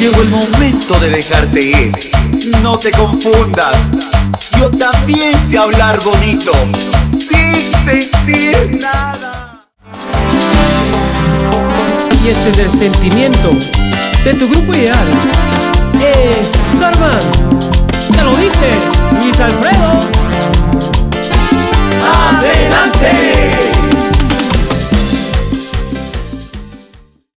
Llegó el momento de dejarte ir. No te confundas, yo también sé hablar bonito, sin sentir nada. Y este es el sentimiento de tu grupo ideal. Es Starman. Ya lo dice Luis Alfredo.